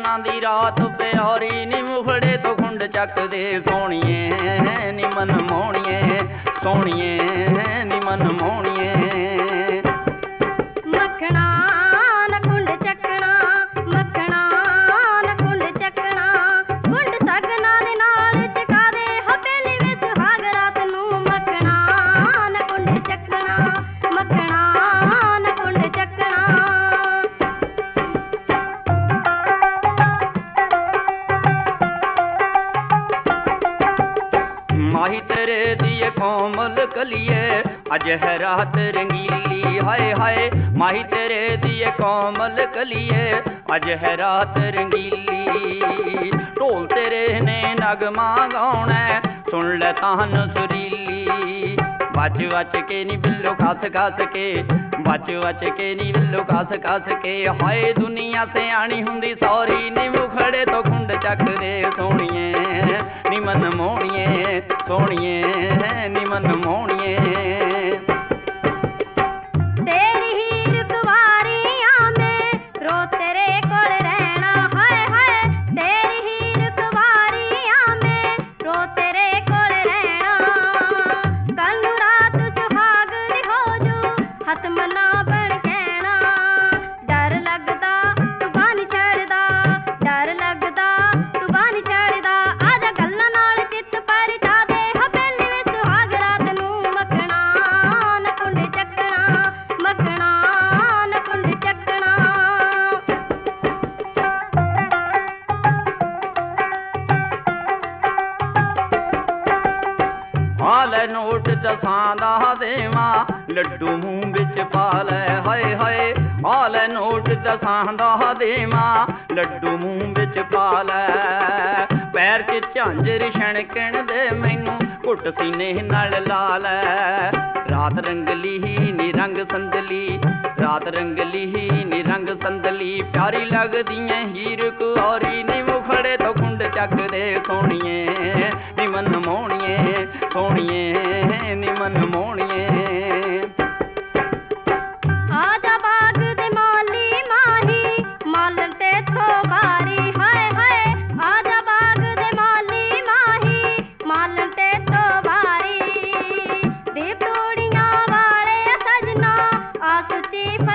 ਸਗਨਾਂ ਦੀ ਰਾਤ ਪਿਆਰੀ ਨੀ ਮੁਖੜੇ ਤੋਂ ਖੁੰਡ ਚੱਕਦੇ ਸੋਹਣੀਏ ਨੀ ਮਨ ਮੋਹਣੀਏ ਸੋਹਣੀਏ ਨੀ ਮਨ ਮੋਹਣੀਏ ਮੱਖਣਾ ਨਾ ਖੁੰਡ ਚੱਕਣਾ ਮੱਖਣਾ ਨਾ ਖੁੰਡ ਚੱਕਣਾ ਖੁੰਡ ਸਗਨਾਂ ਦੇ ਨਾਲ ਚਕਾ ਦੇ ਹਵੇਲੀ ਵਿੱਚ ਸੁਹਾਗ ਰਾਤ ਨੂੰ ਮੱਖਣਾ ਨਾ ਖੁੰਡ ਚੱਕਣਾ ਮੱਖਣਾ ਨਾ ਖੁੰਡ ਚੱਕਣਾ ਮਾਹੀ ਤੇਰੇ ਦੀ ਕੋਮਲ ਕਲੀਏ ਅੱਜ ਹੈ ਰਾਤ ਰੰਗੀਲੀ ਹਾਏ ਹਾਏ ਮਾਹੀ ਤੇਰੇ ਦੀ ਕੋਮਲ ਕਲੀਏ ਅੱਜ ਹੈ ਰਾਤ ਰੰਗੀਲੀ ਢੋਲ ਤੇਰੇ ਨੇ ਨਗਮਾ ਗਾਉਣਾ ਸੁਣ ਲੈ ਤਾਨ ਸੁਰੀਲੀ ਵੱਜ ਵੱਜ ਕੇ ਨੀ ਬਿੱਲੋ ਕੱਸ ਕੱਸ ਕੇ ਵੱਜ ਵੱਜ ਕੇ ਨੀ ਬਿੱਲੋ ਕੱਸ ਕੱਸ ਕੇ ਹਾਏ ਦੁਨੀਆ ਸਿਆਣੀ ਹੁੰਦੀ ਸੌਰੀ ਨੀ ਮੁਖੜੇ ਤੋਂ ਖੁੰਡ ਚੱਕਦੇ ਸੋਹਣੀਏ ਨੀ ਮਨ ਮੋਹਣੀਏ ਸੋਹਣੀਏ ਨੀ ਮਨ ਮੋਹਣੀਏ ਤੇਰੀ ਹੀਰ ਕੁਵਾਰੀਆਂ ਮੈਂ ਰੋ ਤੇਰੇ ਕੋਲ ਰਹਿਣਾ ਹਾਏ ਹਾਏ ਤੇਰੀ ਹੀਰ ਕੁਵਾਰੀਆਂ ਮੈਂ ਰੋ ਤੇਰੇ ਕੋਲ ਰਹਿਣਾ ਕੱਲ ਨੂੰ ਰਾਤ ਸੁਹਾਗ ਦੀ ਹੋ ਜੂ ਹੱਥ ਮਨਾ ਬਣ ਕਹਿਣਾ ਡਰ ਲੱਗਦਾ ਤੂੰ ਬਾਨੀ ਛੱਡਦਾ ਡਰ ਲੱਗਦਾ ਤੂੰ ਬਾਨੀ ਛੱਡਦਾ ਆਜਾ ਗੱਲਾਂ ਨਾਲ ਚਿੱਤ ਪਰ ਜਾ ਦੇ ਹਵੇਲੀ ਵਿੱਚ ਸੁਹਾਗ ਰਾਤ ਨੂੰ ਮੱਖਣਾ ਨਾ ਖੁੰਡ ਚੱਕਣਾ ਮੱਖਣਾ ਨਾ ਖੁੰਡ ਚੱਕਣਾ ਆ ਲੈ ਨੋਟ ਦਸਾਂ ਦਾ ਦੇਵਾਂ ਲੱਡੂ ਮੂੰਹ ਵਿੱਚ ਪਾ ਲੈ ਹਾਏ ਹਾਏ ਆ ਲੈ ਨੋਟ ਦਸਾਂ ਦਾ ਦੇਵਾਂ ਲੱਡੂ ਮੂੰਹ ਵਿੱਚ ਪਾ ਲੈ ਪੈਰ 'ਚ ਝਾਂਜਰ ਛਣਕਣ ਦੇ ਮੈਨੂੰ ਘੁੱਟ ਸੀਨੇ ਨਾਲ ਲਾ ਲੈ ਰਾਤ ਰੰਗਲੀ ਨੀ ਰੰਗ ਸੰਦਲੀ ਰਾਤ ਰੰਗਲੀ ਨੀ ਰੰਗ ਸੰਦਲੀ ਪਿਆਰੀ ਲੱਗਦੀਆਂ ਹੀਰ ਕੁਆਰੀ ਨੀ ਮੁਖੜੇ ਤੋਂ ਖੁੰਡ ਚੱਕਦੇ ਸੋਹਣੀਏ ਨੀ ਮਨ ਮੋਹਣੀਏ ਸੋਹਣੀਏ ਨੀ ਮਨ ਮੋਹਣੀਏ ਆਜਾ ਬਾਗ ਦੇ ਮਾਲੀ ਮਾਹੀ ਮਾਲਣ ਤੇ ਥੋਬਾਰੀ ਹਾਏ ਹਾਏ ਆਜਾ ਬਾਗ ਦੇ ਮਾਲੀ ਮਾਹੀ ਮਾਲਣ ਤੇ ਥੋਬਾਰੀ ਦੀਪ ਤੋੜੀਆਂ ਵਾਲੇ ਸਜਣਾ ਆ ਸੁੱਚੀ